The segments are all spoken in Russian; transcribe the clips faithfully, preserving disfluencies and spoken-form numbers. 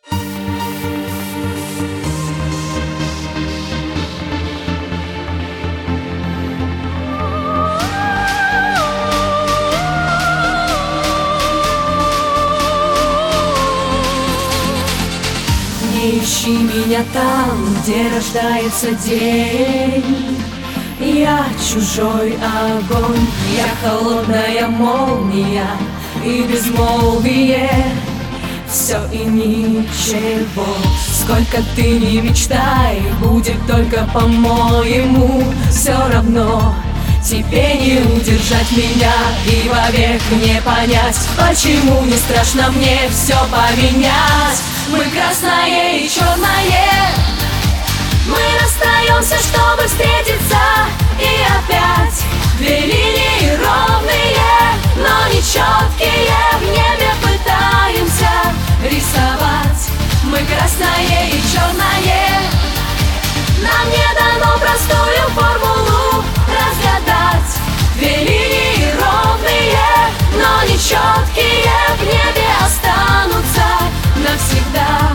Не ищи меня там, где рождается день. Я чужой огонь, я холодная молния и безмолвие. Все и ничего, сколько ты не мечтай, будет только по-моему. Все равно тебе не удержать меня и вовек не понять, почему не страшно мне все поменять. Мы красное и черное, мы расстаемся, чтобы встретиться. И опять две линии ровные, но нечеткие, в небе пытаемся рисовать. Мы красное и черное, нам не дано простую формулу разгадать. Две линии ровные, но нечеткие, в небе останутся навсегда.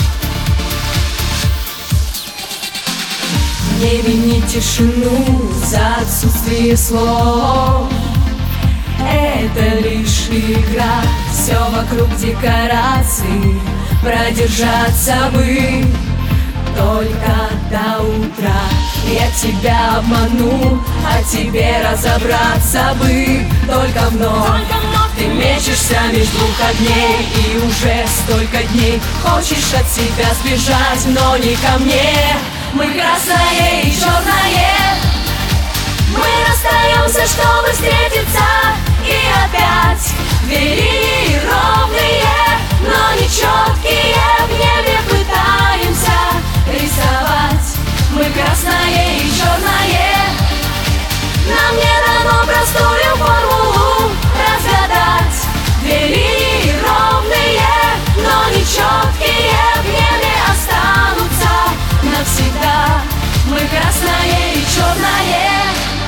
Не вини тишину за отсутствие слов, это лишь игра, все вокруг декораций. Продержаться бы только до утра. Я тебя обману, а тебе разобраться бы только вновь. Ты мечешься меж двух огней, и уже столько дней хочешь от себя сбежать, но не ко мне. Мы красное и черное, мы расстаемся, чтобы встретиться. И опять две линии ровные, но нечеткие, в небе пытаемся рисовать. Мы красное и черное, нам не дано простую формулу разгадать. Две линии ровные, но нечеткие, в небе останутся навсегда. Мы красное и черное.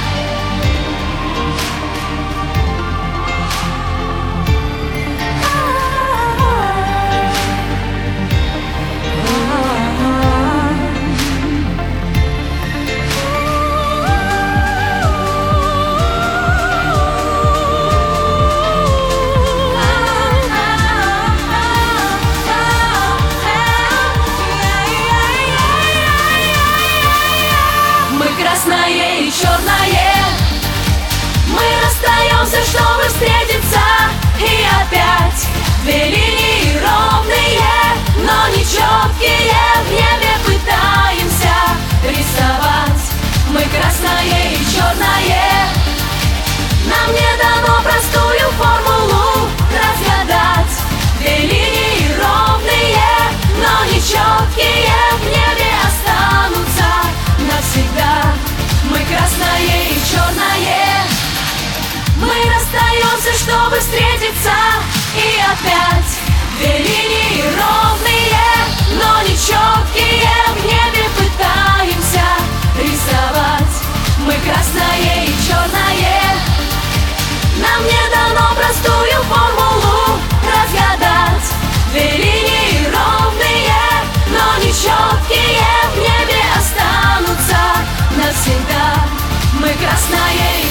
Красное и черное, мы расстаемся, чтобы встретиться. И опять две линии ровные, но нечеткие, в небе пытаемся рисовать. Мы красное и черное, нам не дано простую формулу разгадать. Две линии ровные, но нечеткие, в небе останутся навсегда. Мы красное и черное, мы расстаемся, чтобы встретиться. И опять две линии ровные, но нечеткие, в небе пытаемся рисовать. Мы красное и черное, нам не дано простую формулу разгадать. Две линии ровные, но нечеткие, в небе останутся навсегда. Мы красное и